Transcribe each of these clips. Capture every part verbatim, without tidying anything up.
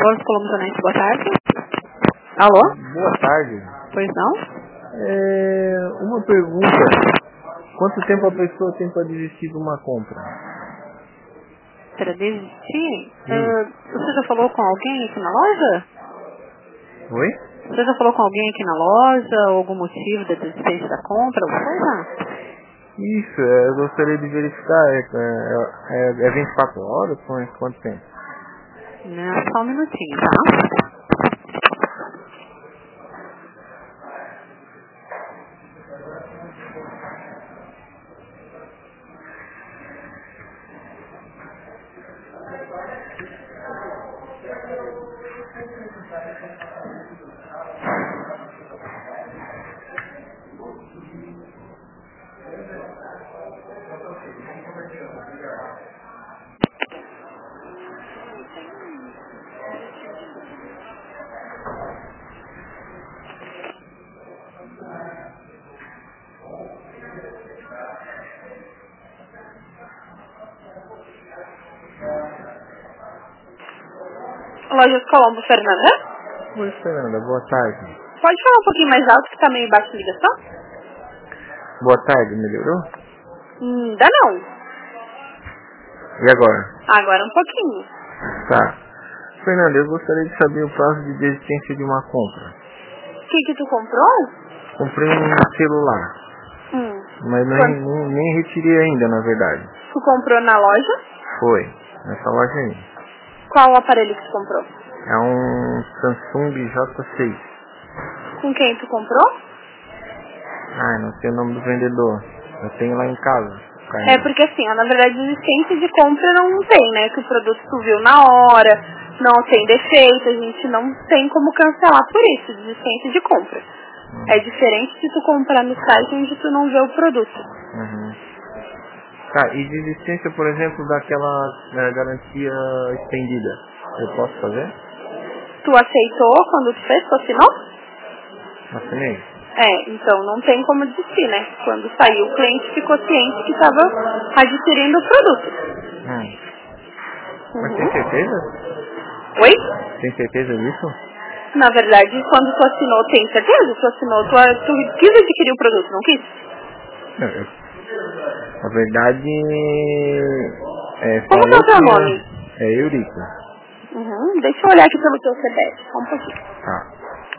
Lojas Colombo, boa tarde. Alô? Boa tarde. Pois não? É, uma pergunta. Quanto tempo a pessoa tem para desistir de uma compra? Para desistir? Uh, você já falou com alguém aqui na loja? Oi? Você já falou com alguém aqui na loja? Algum motivo da desistência da compra? Alguma coisa? Isso, é, eu gostaria de verificar. É, é, é vinte e quatro horas? Quanto, quanto tempo? Não, só um minutinho, tá? Lojas Colombo, Fernanda? Oi, Fernanda, boa tarde. Pode falar um pouquinho mais alto que tá meio baixo a ligação? Boa tarde, melhorou? Hum, ainda não. E agora? Agora um pouquinho. Tá. Fernanda, eu gostaria de saber o prazo de desistência de uma compra. O que que tu comprou? Comprei um celular, Hum. mas nem, nem, nem retirei ainda, na verdade. Tu comprou na loja? Foi, nessa loja aí. Qual o aparelho que tu comprou? É um Samsung J seis. Com quem tu comprou? Ah, não sei o nome do vendedor. Eu tenho lá em casa. É porque assim, ó, na verdade, desistência de compra não tem, né? Que o produto tu viu na hora, não tem defeito, a gente não tem como cancelar por isso, desistência de compra. Hum. É diferente se tu comprar no site onde tu não vê o produto. Uhum. Tá, e desistência, por exemplo, daquela é, garantia estendida, eu posso fazer? Tu aceitou quando tu fez, tu assinou? Assinei? É, então não tem como desistir, né? Quando saiu, o cliente ficou ciente que estava adquirindo o produto. Hum. Mas Uhum. tem certeza? Oi? Tem certeza disso? Na verdade, quando tu assinou, tem certeza? Tu assinou, tu, tu quis adquirir o produto, não quis? Não, eu, na verdade, é, Como que é falou o teu que nome? é, é Eurica. Uhum. Deixa eu olhar aqui pelo teu C P F, só um pouquinho. Tá.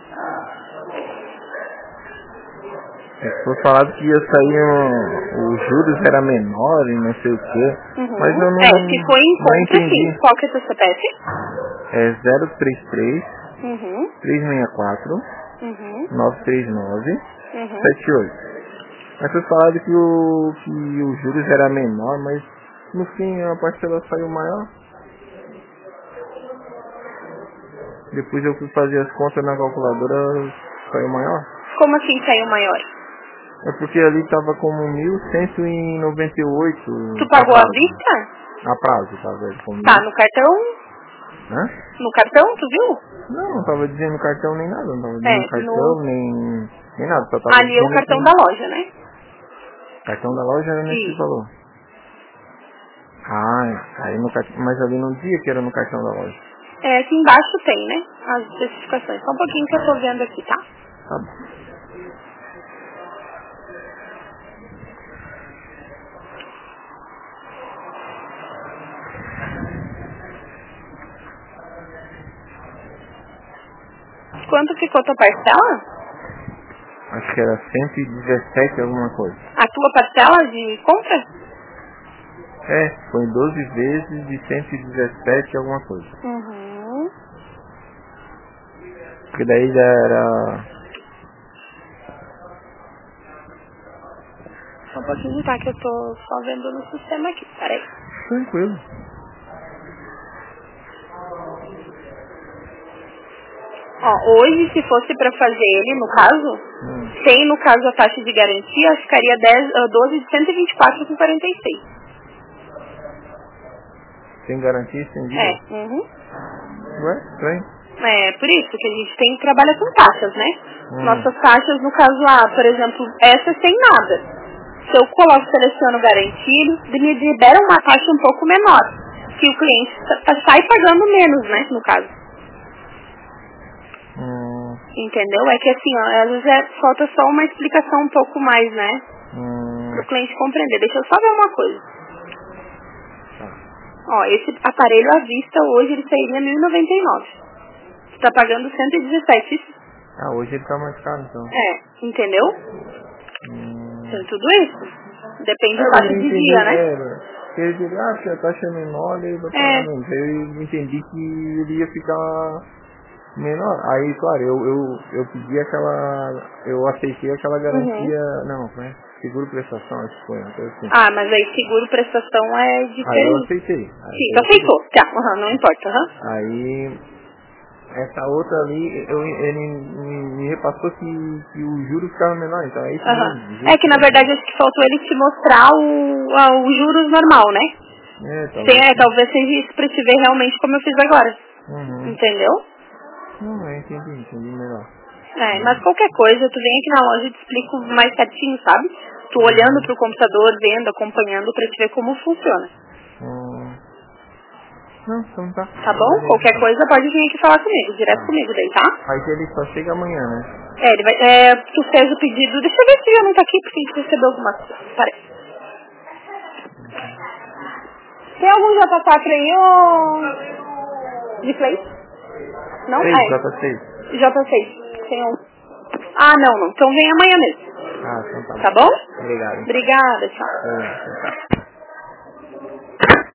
É, foi falado que ia sair um, os juros era menor e não sei o que, mas eu Uhum. não, É, se foi em não contra, entendi. sim. Qual que é o teu C P F? É zero três três, Uhum. três seis quatro, Uhum. nove três nove, Uhum. sete oito. Mas foi falado que o que os juros era menor, mas no fim a parcela saiu maior. Depois eu fui fazer as contas na calculadora, saiu maior. Como assim saiu maior? É porque ali tava como mil cento e noventa e oito Tu a pagou à prazo. vista? A prazo, tava como Tá, mil. no cartão? Hã? No cartão, tu viu? Não, não tava dizendo cartão nem nada, não tava dizendo É, cartão, no... nem, nem nada, só tava Ali é o dizendo cartão que da loja, né? cartão da loja era nesse Sim. valor. Ah, aí no cartão, mas ali não dizia que era no cartão da loja. É, aqui embaixo tem, né? As especificações. Só um pouquinho que eu tô vendo aqui, tá? Tá bom. Quanto ficou tua parcela? Acho que era cento e dezessete alguma coisa. A tua parcela de compra? É, foi doze vezes de cento e dezessete alguma coisa. Uhum. Porque daí já era... Só um pouquinho, tá? Que eu tô só vendo no sistema aqui. Peraí. Tranquilo. Ó, hoje, se fosse pra fazer ele, no caso, Hum. sem, no caso, a taxa de garantia, ficaria dez, ah, doze de cento e vinte e quatro com quarenta e seis. Sem garantia estendida? É, uhum. Ué, estranho. É, por isso que a gente tem trabalha com taxas, né? Hum. Nossas taxas, no caso, ah, por exemplo, essa é sem nada. Se eu coloco, seleciono garantia, ele me libera uma taxa um pouco menor. Que o cliente sa- sai pagando menos, né, no caso. Uhum. Entendeu? É que assim, ó, às vezes é, falta só uma explicação um pouco mais, né? Hum. Para o cliente compreender. Deixa eu só ver uma coisa. Tá. Ó, esse aparelho à vista hoje ele sairia mil e noventa e nove. Você tá pagando cento e dezessete. Isso? Ah, hoje ele tá mais caro, então. É, entendeu? Hum. Tem tudo isso. Depende É, da mas faixa eu de entendi, dia, né? é, ele disse, ah, se a taxa é menor, ele vai pagar É. menos. Eu entendi que ele ia ficar menor. Aí, claro, eu, eu, eu pedi aquela, eu aceitei aquela Uhum. garantia, não, né? Seguro prestação, acho que foi, uma coisa assim. Ah, mas aí seguro prestação é Aí eu diferente. aceitei. Aí Sim, eu tu aceitei. aceitou. Tá, uhum, não importa, aham. Aí, essa outra ali, eu, ele me, me repassou que, que o juro ficava menor, então é isso Aham. mesmo. O juro É que na ficava verdade menor. acho que faltou ele te mostrar o, a- o juros normal, né? É, Tem, talvez é, sim. talvez seja isso pra te ver realmente como eu fiz agora. Uhum. Entendeu? Não, eu entendi, entendi melhor. É, mas Uhum. qualquer coisa, tu vem aqui na loja e te explico mais certinho, sabe? Tu olhando Uhum. pro computador, vendo, acompanhando pra te ver como funciona. Hum. Não, então tá. Tá bom? Beleza, Qualquer então. coisa pode vir aqui falar comigo, direto Tá. comigo daí, tá? Aí ele só chega amanhã, né? É, ele vai, é, tu fez o pedido, deixa eu ver se já não tá aqui, porque a gente recebeu alguma coisa. Peraí. Tem algum J quatro aí, ô... de play? Não? seis, Ah, J seis. é. J seis. Tem um. Ah, não, não. Então vem amanhã mesmo. Ah, então tá Tá bom. bom? Obrigado, então. Obrigada, tchau. É, tchau, tchau.